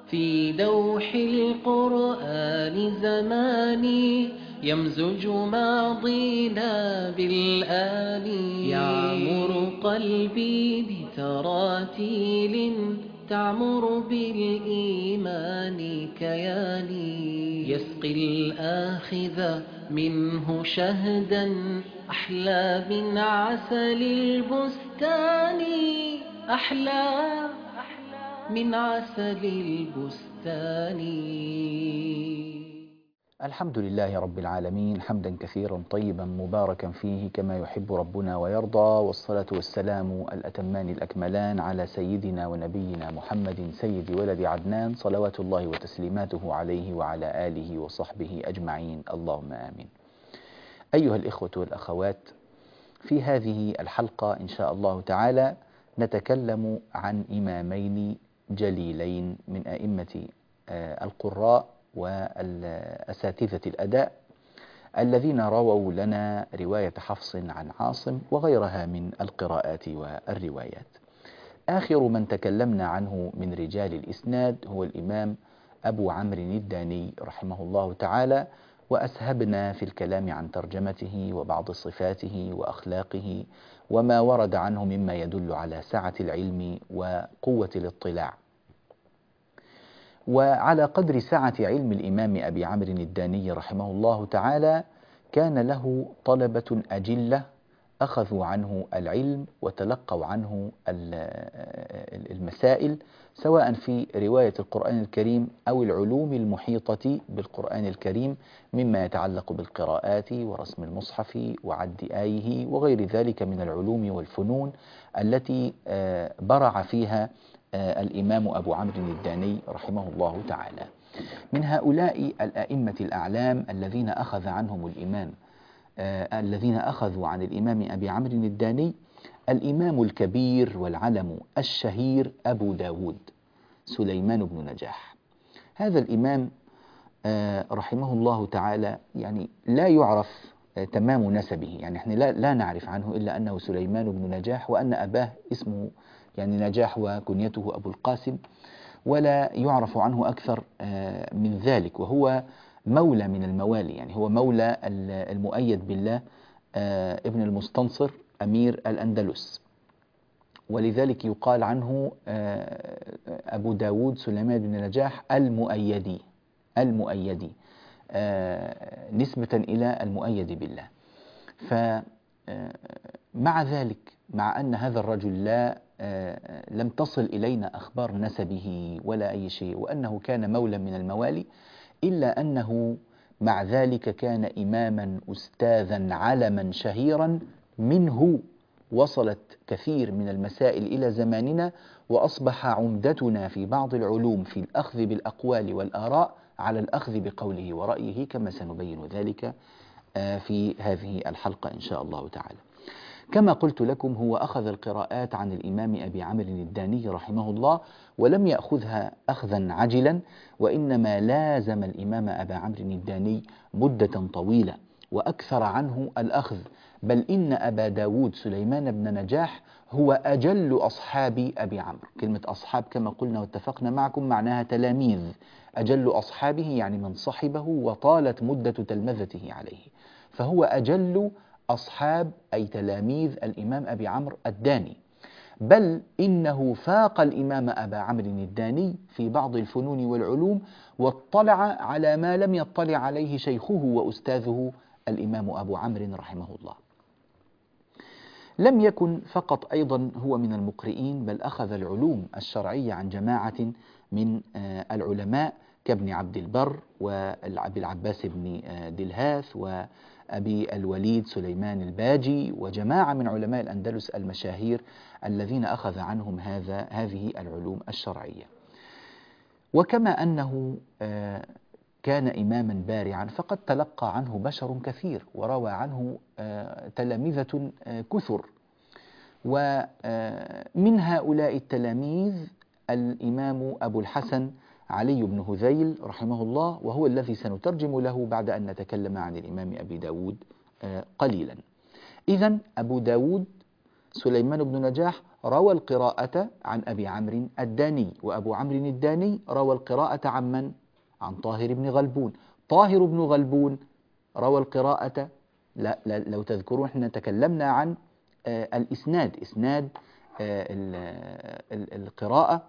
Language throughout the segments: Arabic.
في لوح القرآن زماني يمزج ماضينا بالآن، يعمر قلبي بتراتيل تعمر بالإيمان كياني، يسقي الآخذ منه شهدا أحلى من عسل البستان، أحلى من عسل البستان. الحمد لله رب العالمين، حمدا كثيرا طيبا مباركا فيه كما يحب ربنا ويرضى، والصلاة والسلام الأتمان الأكملان على سيدنا ونبينا محمد سيد ولد عدنان، صلوات الله وتسليماته عليه وعلى آله وصحبه أجمعين، اللهم آمين. أيها الإخوة والأخوات، في هذه الحلقة إن شاء الله تعالى نتكلم عن إمامين جليلين من أئمة القراء والأساتذة الأداء الذين رووا لنا رواية حفص عن عاصم وغيرها من القراءات والروايات. آخر من تكلمنا عنه من رجال الإسناد هو الإمام أبو عمرو الداني رحمه الله تعالى، وأسهبنا في الكلام عن ترجمته وبعض صفاته وأخلاقه وما ورد عنه مما يدل على سعة العلم وقوة الاطلاع. وعلى قدر سعة علم الإمام أبي عمرو الداني رحمه الله تعالى كان له طلبة أجلة أخذوا عنه العلم وتلقوا عنه المسائل، سواء في رواية القرآن الكريم أو العلوم المحيطة بالقرآن الكريم مما يتعلق بالقراءات ورسم المصحف وعد آيه وغير ذلك من العلوم والفنون التي برع فيها الإمام أبو عمرو الداني رحمه الله تعالى. من هؤلاء الأئمة الأعلام الذين أخذ عنهم الإمام الذين أخذوا عن الإمام أبي عمرو الداني الإمام الكبير والعلم الشهير أبو داود سليمان بن نجاح. هذا الإمام رحمه الله تعالى يعني لا يعرف تمام نسبه، يعني احنا لا نعرف عنه إلا أنه سليمان بن نجاح، وأن أباه اسمه يعني نجاح وكنيته أبو القاسم، ولا يعرف عنه أكثر من ذلك. وهو مولى من الموالي، يعني هو مولى المؤيد بالله ابن المستنصر أمير الأندلس، ولذلك يقال عنه أبو داود سليمان بن نجاح المؤيدي نسبة إلى المؤيد بالله. فمع ذلك، مع أن هذا الرجل لم تصل إلينا أخبار نسبه ولا أي شيء، وأنه كان مولى من الموالي، إلا أنه مع ذلك كان إماما أستاذا علما شهيرا، منه وصلت كثير من المسائل إلى زماننا، وأصبح عمدتنا في بعض العلوم في الأخذ بالأقوال والآراء على الأخذ بقوله ورأيه، كما سنبين ذلك في هذه الحلقة إن شاء الله تعالى. كما قلت لكم، هو أخذ القراءات عن الإمام أبي عمرو الداني رحمه الله، ولم يأخذها أخذا عجلا، وإنما لازم الإمام أبا عمرو الداني مدة طويلة وأكثر عنه الأخذ، بل إن أبا داود سليمان بن نجاح هو أجل أصحاب أبي عمرو. كلمة أصحاب كما قلنا واتفقنا معكم معناها تلاميذ، أجل أصحابه يعني من صحبه وطالت مدة تلمذته عليه، فهو أجل أصحاب أي تلاميذ الإمام أبي عمرو الداني، بل إنه فاق الإمام أبا عمرو الداني في بعض الفنون والعلوم، واطلع على ما لم يطلع عليه شيخه وأستاذه الإمام أبو عمرو رحمه الله. لم يكن فقط أيضا هو من المقرئين، بل أخذ العلوم الشرعية عن جماعة من العلماء كابن عبد البر وأبي العباس بن دلهاث وأبي الوليد سليمان الباجي وجماعة من علماء الأندلس المشاهير الذين أخذ عنهم هذه العلوم الشرعية. وكما أنه كان إماما بارعا، فقد تلقى عنه بشر كثير وروى عنه تلامذة كثر، ومن هؤلاء التلاميذ الإمام أبو الحسن علي بن هذيل رحمه الله، وهو الذي سنترجم له بعد أن نتكلم عن الإمام أبي داود قليلا. إذن أبو داود سليمان بن نجاح روى القراءة عن أبي عمرو الداني، وأبو عمرو الداني روى القراءة عن من؟ عن طاهر بن غلبون. طاهر بن غلبون روى القراءة، لو تذكرون احنا تكلمنا عن الإسناد، إسناد القراءة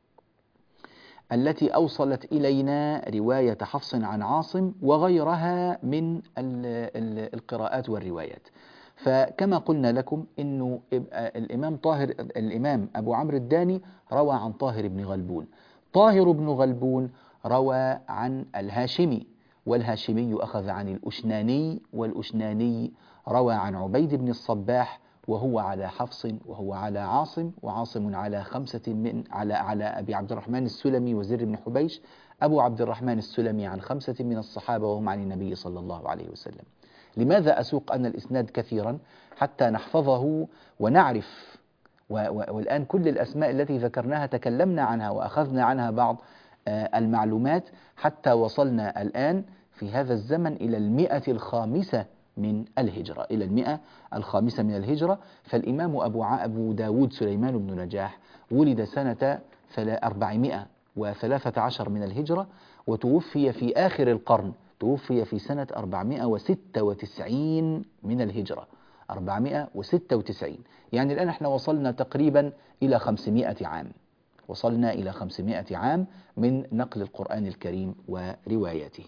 التي أوصلت إلينا رواية حفص عن عاصم وغيرها من القراءات والروايات. فكما قلنا لكم إنه الإمام أبو عمرو الداني روى عن طاهر بن غلبون، طاهر بن غلبون روى عن الهاشمي، والهاشمي أخذ عن الأشناني، والأشناني روى عن عبيد بن الصباح، وهو على حفص وهو على عاصم، وعاصم على خمسة من على أبي عبد الرحمن السلمي وزر بن حبيش، أبو عبد الرحمن السلمي عن خمسة من الصحابة وهم عن النبي صلى الله عليه وسلم. لماذا أسوق أن الإسناد كثيرا؟ حتى نحفظه ونعرف، والآن كل الأسماء التي ذكرناها تكلمنا عنها وأخذنا عنها بعض المعلومات، حتى وصلنا الآن في هذا الزمن إلى 105 من الهجرة، إلى 105 من الهجرة. فالإمام أبو داود سليمان بن نجاح ولد سنة 413 من الهجرة، وتوفي في آخر القرن، توفي في سنة 496 من الهجرة، 496. يعني الآن احنا وصلنا تقريبا إلى 500 عام، وصلنا إلى 500 عام من نقل القرآن الكريم ورواياته.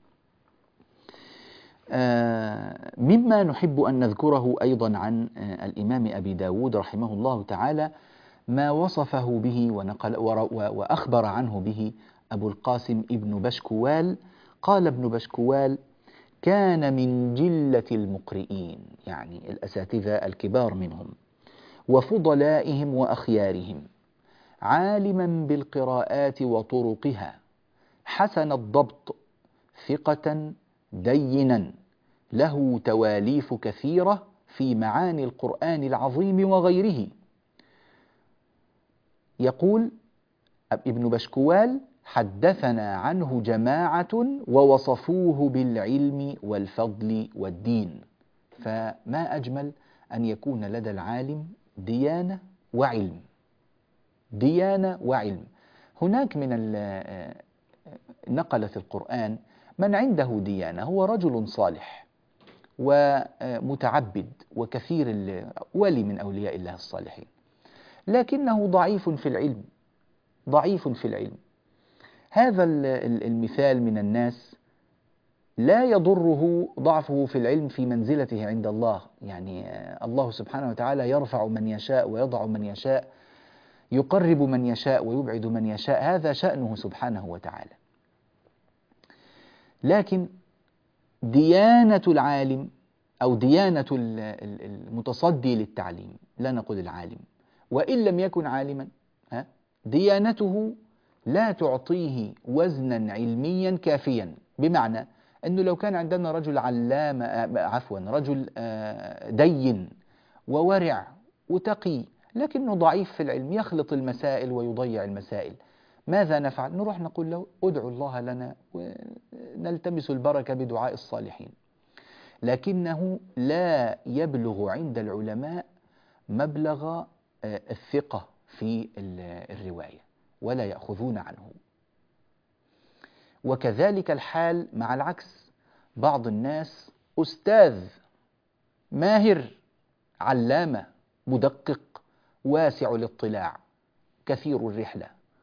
مما نحب أن نذكره أيضا عن الإمام أبي داود رحمه الله تعالى ما وصفه به وأخبر عنه به أبو القاسم ابن بشكوال. قال ابن بشكوال: كان من جلة المقرئين، يعني الأساتذة الكبار منهم، وفضلائهم وأخيارهم، عالما بالقراءات وطرقها، حسن الضبط، ثقة، دينا، له تواليف كثيرة في معاني القرآن العظيم وغيره. يقول ابن بشكوال: حدثنا عنه جماعة ووصفوه بالعلم والفضل والدين. فما أجمل أن يكون لدى العالم ديانة وعلم، ديانة وعلم. هناك من نقلة القرآن من عنده ديانة، هو رجل صالح ومتعبد وكثير ولي من أولياء الله الصالحين، لكنه ضعيف في العلم، ضعيف في العلم. هذا المثال من الناس لا يضره ضعفه في العلم في منزلته عند الله، يعني الله سبحانه وتعالى يرفع من يشاء ويضع من يشاء، يقرب من يشاء ويبعد من يشاء، هذا شأنه سبحانه وتعالى. لكن ديانة العالم أو ديانة المتصدي للتعليم، لا نقول العالم، وإن لم يكن عالما، ديانته لا تعطيه وزنا علميا كافيا. بمعنى أنه لو كان عندنا رجل علام، رجل دين وورع وتقي، لكنه ضعيف في العلم، يخلط المسائل ويضيع المسائل، ماذا نفعل؟ نروح نقول له: ادعو الله لنا ونلتمس البركة بدعاء الصالحين. لكنه لا يبلغ عند العلماء مبلغ الثقة في الرواية، ولا يأخذون عنه. وكذلك الحال مع العكس، بعض الناس أستاذ ماهر، علامة، مدقق، واسع الاطلاع، كثير الرحلة،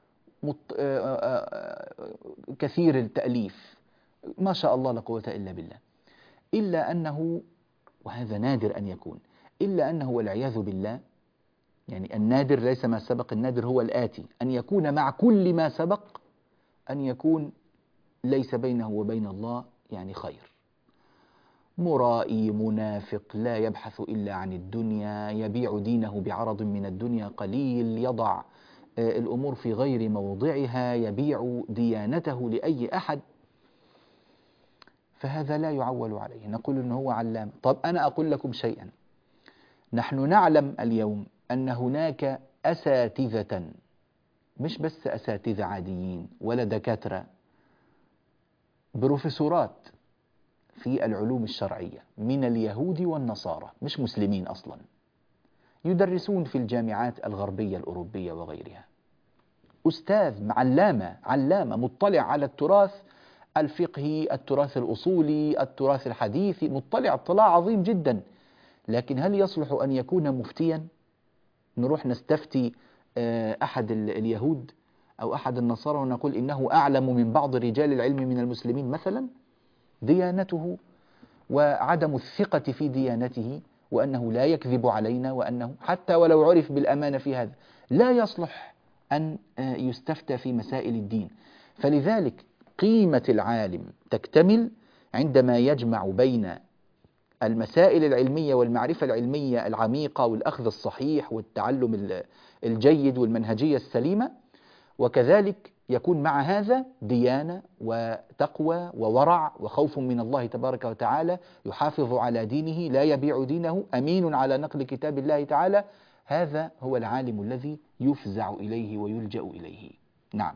كثير التأليف، ما شاء الله لا قوة إلا بالله، إلا أنه، وهذا نادر أن يكون، إلا أنه والعياذ بالله، يعني النادر ليس ما سبق، النادر هو الآتي: أن يكون مع كل ما سبق أن يكون ليس بينه وبين الله يعني خير، مرائي، منافق، لا يبحث إلا عن الدنيا، يبيع دينه بعرض من الدنيا قليل، يضع الأمور في غير موضعها، يبيع ديانته لأي أحد، فهذا لا يعول عليه، نقول إنه هو علام. طب أنا أقول لكم شيئا، نحن نعلم اليوم أن هناك أساتذة، مش بس أساتذة عاديين ولا دكاترة، بروفيسورات في العلوم الشرعية من اليهود والنصارى، مش مسلمين أصلا، يدرسون في الجامعات الغربية الأوروبية وغيرها، أستاذ علامة مطلع على التراث الفقهي، التراث الأصولي، التراث الحديثي، مطلع اطلاع عظيم جدا، لكن هل يصلح أن يكون مفتيا؟ نروح نستفتي أحد اليهود أو أحد النصارى ونقول إنه أعلم من بعض رجال العلم من المسلمين مثلا؟ ديانته وعدم الثقة في ديانته، وأنه لا يكذب علينا، وأنه حتى ولو عرف بالأمانة في هذا لا يصلح أن يستفتى في مسائل الدين. فلذلك قيمة العالم تكتمل عندما يجمع بين المسائل العلمية والمعرفة العلمية العميقة والأخذ الصحيح والتعلم الجيد والمنهجية السليمة، وكذلك يكون مع هذا ديانة وتقوى وورع وخوف من الله تبارك وتعالى، يحافظ على دينه، لا يبيع دينه، أمين على نقل كتاب الله تعالى. هذا هو العالم الذي يفزع إليه ويلجأ إليه. نعم.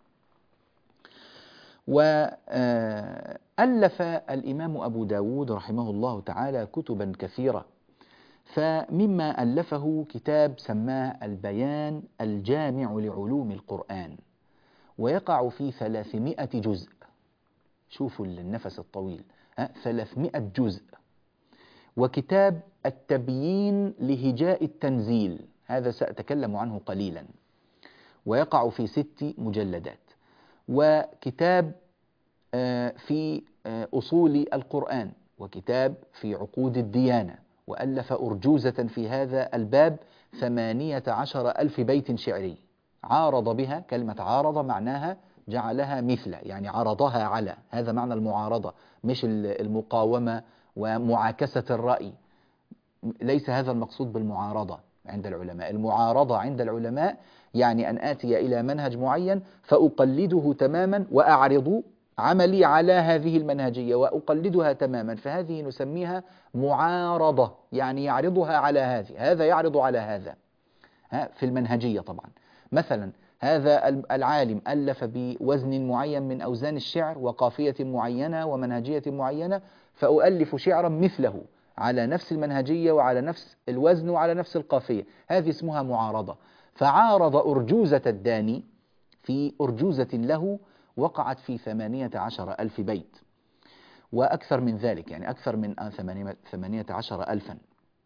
وألف الإمام أبو داود رحمه الله تعالى كتبا كثيرة، فمما ألفه كتاب سماه البيان الجامع لعلوم القرآن، ويقع في 300 جزء. شوفوا النفس الطويل، 300 جزء. وكتاب التبيين لهجاء التنزيل، هذا سأتكلم عنه قليلا، ويقع في 6 مجلدات. وكتاب في أصول القرآن، وكتاب في عقود الديانة، وألف أرجوزة في هذا الباب 18,000 بيت شعري عارض بها. كلمة عارض معناها جعلها مثل، يعني عرضها على، هذا معنى المعارضة، مش المقاومة ومعاكسة الرأي. ليس هذا المقصود بالمعارضة عند العلماء. المعارضة عند العلماء يعني أن آتي إلى منهج معين فأقلده تماما وأعرض عملي على هذه المنهجية وأقلدها تماما، فهذه نسميها معارضة، يعني يعرضها على هذا يعرض على هذا في المنهجية. طبعا مثلا هذا العالم ألف بوزن معين من أوزان الشعر وقافية معينة ومنهجية معينة، فأؤلف شعرا مثله على نفس المنهجية وعلى نفس الوزن وعلى نفس القافية، هذه اسمها معارضة. فعارض أرجوزة الداني في أرجوزة له وقعت في 18,000 بيت وأكثر من ذلك، يعني أكثر من 18,000.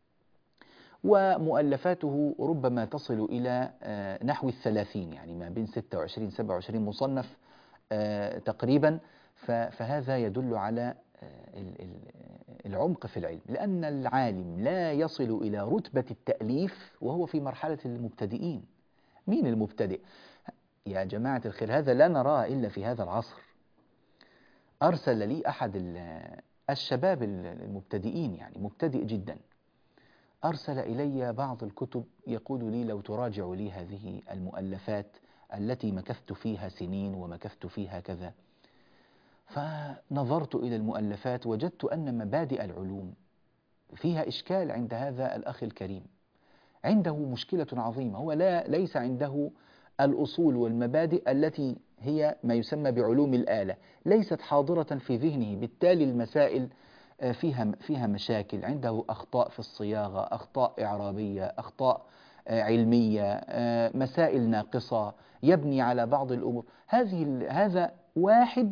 ومؤلفاته ربما تصل إلى نحو 30، يعني ما بين 26 27 مصنف تقريبا. فهذا يدل على العمق في العلم، لأن العالم لا يصل إلى رتبة التأليف وهو في مرحلة المبتدئين. مين المبتدئ؟ يا جماعة الخير، هذا لا نراه إلا في هذا العصر. أرسل لي أحد الشباب المبتدئين، يعني مبتدئ جدا، أرسل إلي بعض الكتب يقول لي لو تراجع لي هذه المؤلفات التي مكثت فيها سنين ومكثت فيها كذا. فنظرت إلى المؤلفات وجدت أن مبادئ العلوم فيها إشكال عند هذا الأخ الكريم. عنده مشكلة عظيمة، هو ليس عنده الأصول والمبادئ التي هي ما يسمى بعلوم الآلة، ليست حاضرة في ذهنه، بالتالي المسائل فيها مشاكل. عنده أخطاء في الصياغة، أخطاء إعرابية، أخطاء علمية، مسائل ناقصة، يبني على بعض الأمور. هذا واحد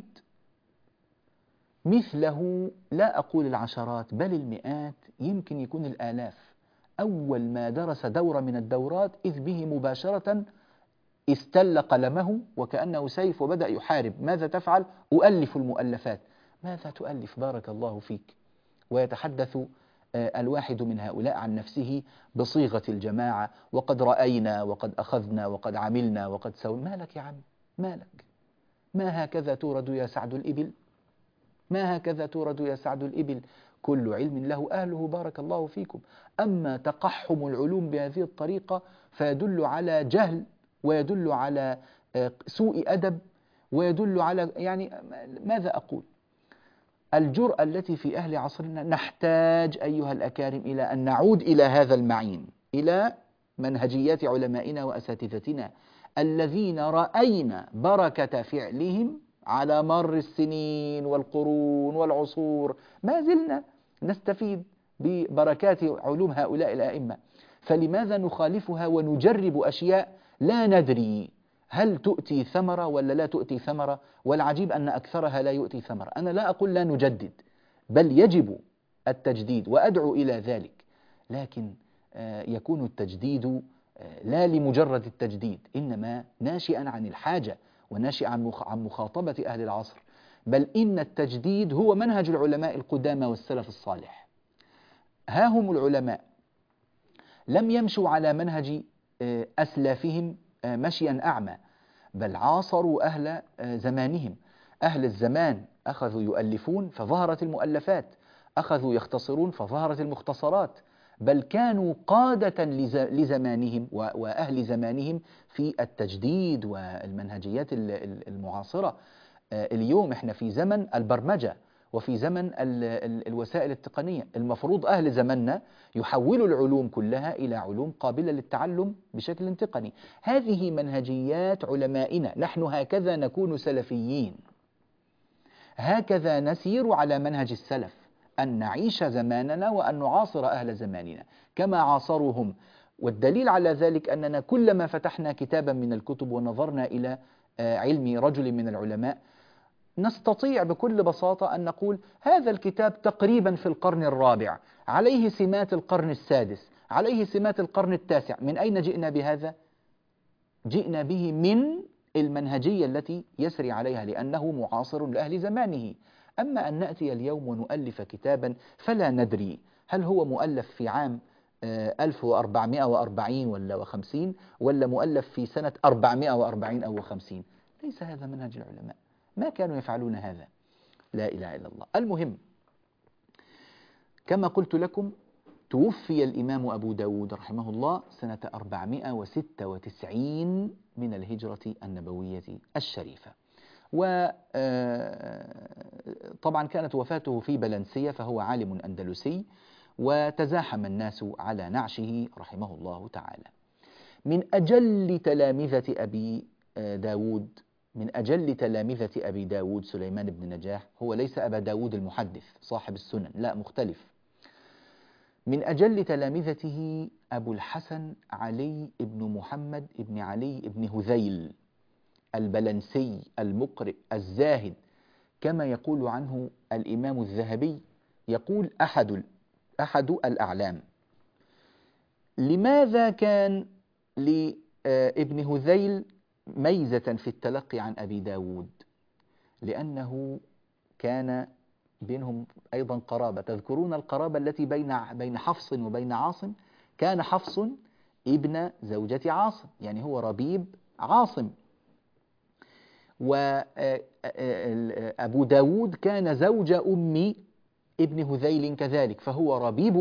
مثله، لا أقول العشرات بل المئات، يمكن يكون الآلاف. أول ما درس دورة من الدورات إذ به مباشرة استل قلمه وكأنه سيف وبدأ يحارب. ماذا تفعل؟ أؤلف المؤلفات. ماذا تؤلف؟ بارك الله فيك. ويتحدث الواحد من هؤلاء عن نفسه بصيغة الجماعة، وقد رأينا وقد أخذنا وقد عملنا وقد سوينا. مالك يا عم؟ مالك؟ ما هكذا تورد يا سعد الإبل؟ ما هكذا تورد يا سعد الإبل؟ كل علم له أهله، بارك الله فيكم. أما تقحم العلوم بهذه الطريقة فيدل على جهل، ويدل على سوء أدب، ويدل على، يعني ماذا أقول؟ الجرأة التي في أهل عصرنا. نحتاج أيها الأكارم إلى أن نعود إلى هذا المعين، إلى منهجيات علمائنا وأساتذتنا الذين رأينا بركة فعلهم على مر السنين والقرون والعصور. ما زلنا نستفيد ببركات علوم هؤلاء الأئمة. فلماذا نخالفها ونجرب أشياء لا ندري هل تؤتي ثمرة ولا لا تؤتي ثمرة؟ والعجيب أن أكثرها لا يؤتي ثمرة. أنا لا أقول لا نجدد، بل يجب التجديد وأدعو إلى ذلك، لكن يكون التجديد لا لمجرد التجديد، إنما ناشئا عن الحاجة وناشئا عن مخاطبة أهل العصر، بل إن التجديد هو منهج العلماء القدامى والسلف الصالح. ها هم العلماء لم يمشوا على منهج أسلافهم مشيا أعمى، بل عاصروا أهل زمانهم. أهل الزمان أخذوا يؤلفون فظهرت المؤلفات، أخذوا يختصرون فظهرت المختصرات، بل كانوا قادة لزمانهم وأهل زمانهم في التجديد والمنهجيات المعاصرة. اليوم احنا في زمن البرمجة وفي زمن الوسائل التقنية، المفروض أهل زمننا يحولوا العلوم كلها إلى علوم قابلة للتعلم بشكل تقني. هذه منهجيات علمائنا، نحن هكذا نكون سلفيين، هكذا نسير على منهج السلف، أن نعيش زماننا وأن نعاصر أهل زماننا كما عاصروهم. والدليل على ذلك أننا كلما فتحنا كتابا من الكتب ونظرنا إلى علم رجل من العلماء نستطيع بكل بساطة أن نقول هذا الكتاب تقريبا في القرن الرابع، عليه سمات القرن السادس، عليه سمات القرن التاسع. من أين جئنا بهذا؟ جئنا به من المنهجية التي يسري عليها، لأنه معاصر لأهل زمانه. أما أن نأتي اليوم ونؤلف كتابا فلا ندري هل هو مؤلف في عام 1440 ولا 50 ولا مؤلف في سنة 440 أو 50. ليس هذا منهج العلماء، ما كانوا يفعلون هذا. لا إله إلا الله. المهم، كما قلت لكم، توفي الإمام أبو داود رحمه الله سنة 496 من الهجرة النبوية الشريفة. وطبعا كانت وفاته في بلنسية، فهو عالم أندلسي، وتزاحم الناس على نعشه رحمه الله تعالى. من أجل تلامذة أبي داود، من أجل تلامذة أبي داود سليمان بن نجاح، هو ليس أبا داود المحدث صاحب السنن، لا، مختلف. من أجل تلامذته أبو الحسن علي بن محمد بن علي بن هذيل البلنسي المقرئ الزاهد، كما يقول عنه الإمام الذهبي، يقول أحد الأعلام. لماذا كان لابن هذيل ميزة في التلقي عن أبي داود؟ لأنه كان بينهم أيضا قرابة. تذكرون القرابة التي بين حفص وبين عاصم؟ كان حفص ابن زوجة عاصم، يعني هو ربيب عاصم. وأبو داود كان زوج أم ابن هذيل كذلك، فهو ربيب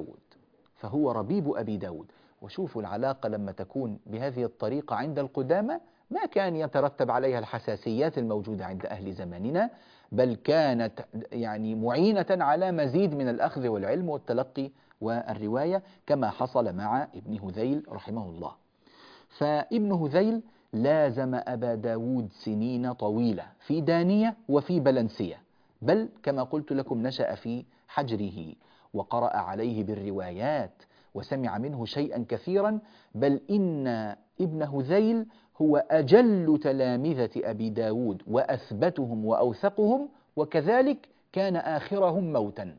أبي داود. وشوفوا العلاقة لما تكون بهذه الطريقة عند القدامى، ما كان يترتب عليها الحساسيات الموجودة عند أهل زماننا، بل كانت يعني معينة على مزيد من الأخذ والعلم والتلقي والرواية، كما حصل مع ابن هذيل رحمه الله. فابن هذيل لازم أبا داود سنين طويلة في دانية وفي بلنسية، بل كما قلت لكم نشأ في حجره وقرأ عليه بالروايات وسمع منه شيئا كثيرا، بل إن ابن هذيل هو أجل تلامذة أبي داود وأثبتهم وأوثقهم، وكذلك كان آخرهم موتا.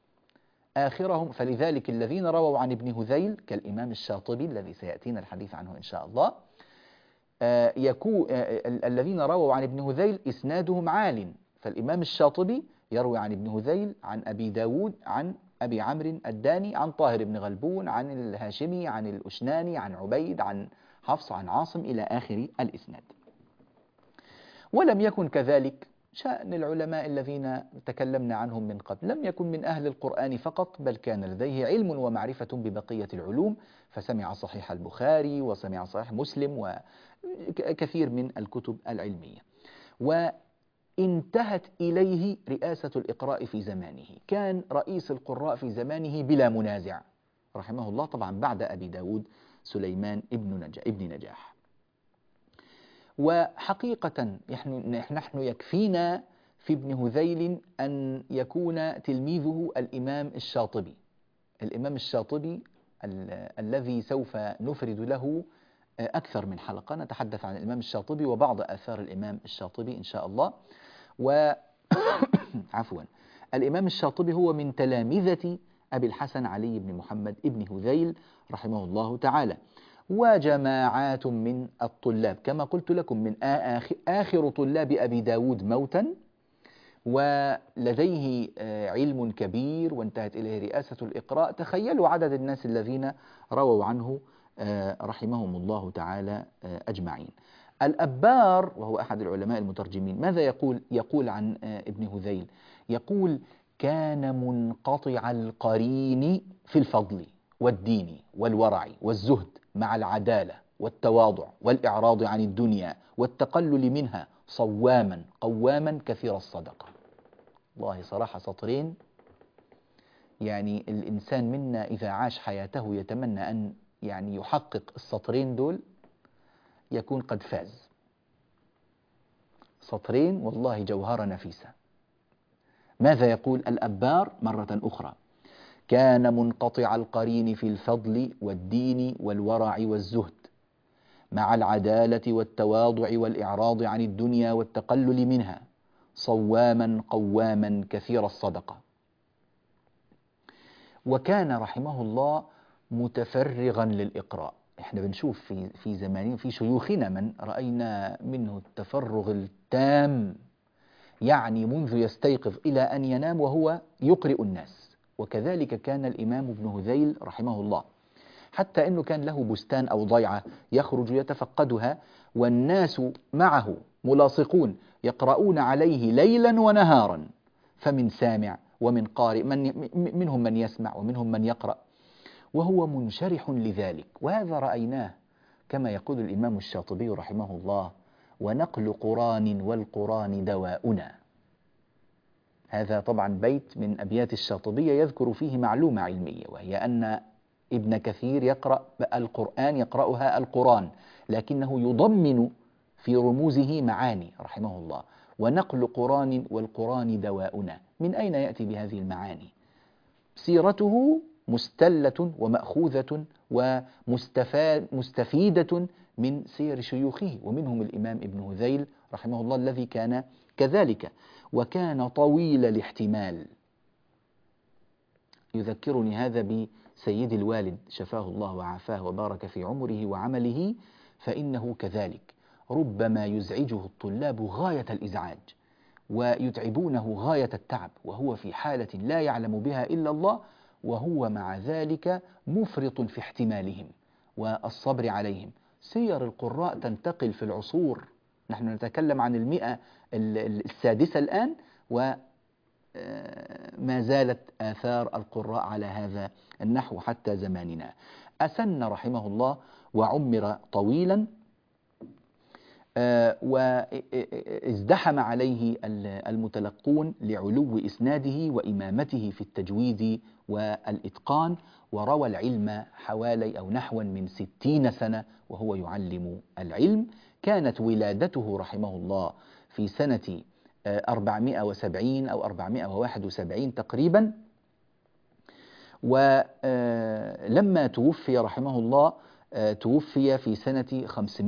فلذلك الذين رووا عن ابن هذيل كالإمام الشاطبي الذي سيأتينا الحديث عنه إن شاء الله، الذين رووا عن ابن هذيل إسنادهم عال. فالإمام الشاطبي يروي عن ابن هذيل عن أبي داود عن أبي عمرو الداني عن طاهر بن غلبون عن الهاشمي عن الأشناني عن عبيد عن حفص عن عاصم إلى آخر الإسناد. ولم يكن كذلك شأن العلماء الذين تكلمنا عنهم من قبل، لم يكن من أهل القرآن فقط، بل كان لديه علم ومعرفة ببقية العلوم، فسمع صحيح البخاري وسمع صحيح مسلم وكثير من الكتب العلمية. وانتهت إليه رئاسة الإقراء في زمانه، كان رئيس القراء في زمانه بلا منازع رحمه الله، طبعا بعد أبي داود سليمان ابن نجاح. وحقيقة نحن يكفينا في ابن هذيل أن يكون تلميذه الإمام الشاطبي. الإمام الشاطبي الذي سوف نفرد له أكثر من حلقة، نتحدث عن الإمام الشاطبي وبعض آثار الإمام الشاطبي إن شاء الله. عفوا، الإمام الشاطبي هو من تلامذة أبي الحسن علي بن محمد ابن هذيل رحمه الله تعالى، وجماعات من الطلاب كما قلت لكم، من آخر طلاب أبي داود موتا، ولديه علم كبير وانتهت إليه رئاسة الإقراء. تخيلوا عدد الناس الذين رووا عنه رحمهم الله تعالى أجمعين. الأبار وهو أحد العلماء المترجمين ماذا يقول عن ابن هذيل؟ يقول: كان منقطع القرين في الفضل والدين والورع والزهد مع العدالة والتواضع والإعراض عن الدنيا والتقلل منها، صواما قواما كثير الصدقة. والله صراحة سطرين، يعني الإنسان منا إذا عاش حياته يتمنى أن يعني يحقق السطرين دول يكون قد فاز. سطرين والله جوهرة نفيسة. ماذا يقول الأبار مرة أخرى؟ كان منقطع القرين في الفضل والدين والورع والزهد مع العدالة والتواضع والإعراض عن الدنيا والتقلل منها، صواما قواما كثير الصدقة. وكان رحمه الله متفرغا للإقراء. احنا بنشوف في زماننا في شيوخنا من رأينا منه التفرغ التام، يعني منذ يستيقظ إلى أن ينام وهو يقرئ الناس. وكذلك كان الإمام ابن هذيل رحمه الله، حتى أنه كان له بستان أو ضيعة يخرج يتفقدها، والناس معه ملاصقون يقرؤون عليه ليلا ونهارا، فمن سامع ومن قارئ، منهم من يسمع ومنهم من يقرأ، وهو منشرح لذلك. وهذا رأيناه كما يقول الإمام الشاطبي رحمه الله: ونقل قران والقران دواؤنا. هذا طبعا بيت من أبيات الشاطبية يذكر فيه معلومة علمية، وهي أن ابن كثير يقرأ القرآن يقرأها القرآن، لكنه يضمن في رموزه معاني رحمه الله. ونقل قران والقران دواؤنا، من أين يأتي بهذه المعاني؟ سيرته مستلة ومأخوذة ومستفيدة من سير شيوخه، ومنهم الإمام ابن هذيل رحمه الله الذي كان كذلك. وكان طويل الاحتمال. يذكرني هذا بسيد الوالد شفاه الله وعافاه وبارك في عمره وعمله، فإنه كذلك ربما يزعجه الطلاب غاية الإزعاج ويتعبونه غاية التعب، وهو في حالة لا يعلم بها إلا الله، وهو مع ذلك مفرط في احتمالهم والصبر عليهم. سير القراء تنتقل في العصور، نحن نتكلم عن 100 السادسة الآن، وما زالت آثار القراء على هذا النحو حتى زماننا. أسن رحمه الله وعمر طويلا، وازدحم عليه المتلقون لعلو إسناده وإمامته في التجويد والإتقان، وروى العلم حوالي أو نحو من 60 سنة وهو يعلم العلم. كانت ولادته رحمه الله في سنة 470 أو 471 تقريبا، ولما توفي رحمه الله توفي في سنة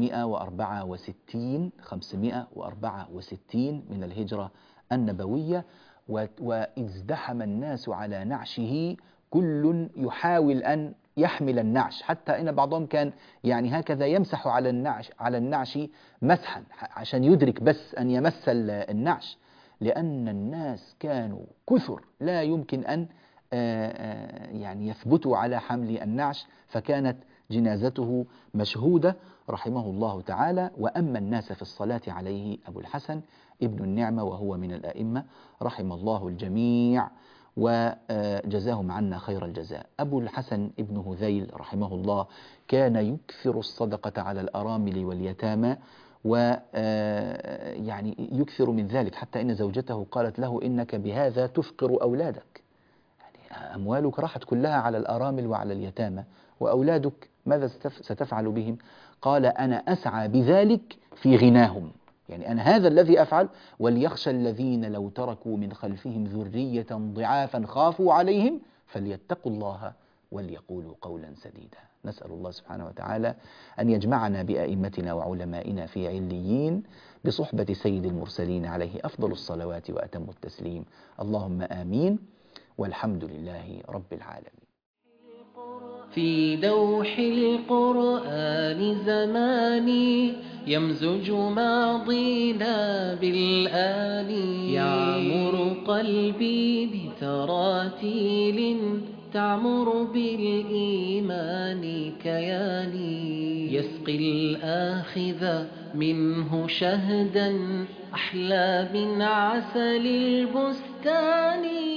564 من الهجرة النبوية، وازدحم الناس على نعشه، كل يحاول أن يحمل النعش، حتى إن بعضهم كان يعني هكذا يمسح على النعش مسحا عشان يدرك بس أن يمس النعش، لأن الناس كانوا كثر لا يمكن أن يعني يثبتوا على حمل النعش، فكانت جنازته مشهودة رحمه الله تعالى. وأما الناس في الصلاة عليه أبو الحسن ابن النعمة، وهو من الأئمة رحم الله الجميع وجزاهم عنا خير الجزاء. أبو الحسن ابن هذيل رحمه الله كان يكثر الصدقة على الأرامل واليتامى، ويعني يكثر من ذلك حتى إن زوجته قالت له: إنك بهذا تفقر أولادك، يعني أموالك راحت كلها على الأرامل وعلى اليتامى، وأولادك ماذا ستفعل بهم؟ قال: أنا أسعى بذلك في غناهم، يعني أنا هذا الذي أفعل. وليخشى الذين لو تركوا من خلفهم ذرية ضعافا خافوا عليهم فليتقوا الله وليقولوا قولا سديدا. نسأل الله سبحانه وتعالى أن يجمعنا بأئمتنا وعلمائنا في عليين بصحبة سيد المرسلين عليه أفضل الصلوات وأتم التسليم. اللهم آمين، والحمد لله رب العالمين. في دوح القرآن زماني يمزج ماضينا بالآن، يعمر قلبي بتراتيل تعمر بالإيمان كياني، يسقي الآخذ منه شهدا أحلى من عسل البستان.